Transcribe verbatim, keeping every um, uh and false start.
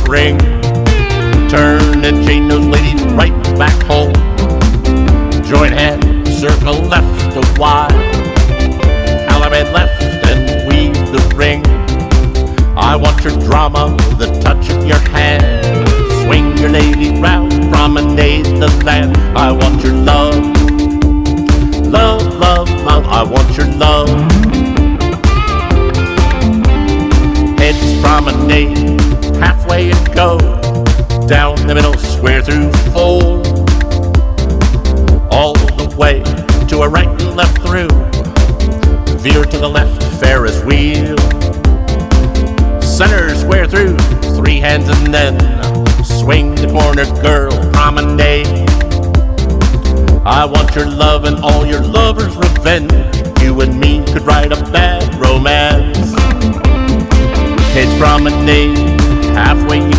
ring. Turn and chain those ladies right back home. Join hands, circle left a while. Alabama left and weave the ring. I want your drama, the touch of your hand. Swing your lady round, promenade the land. I want your love, love, love, love. I want your love. Heads promenade, halfway and go. Down the middle, square through four. All the way to a right and left through. Veer to the left, Ferris wheel. Center, square through, three hands and then swing the corner, girl, promenade. I want your love and all your lovers' revenge. You and me could write a bad romance. Heads promenade, halfway you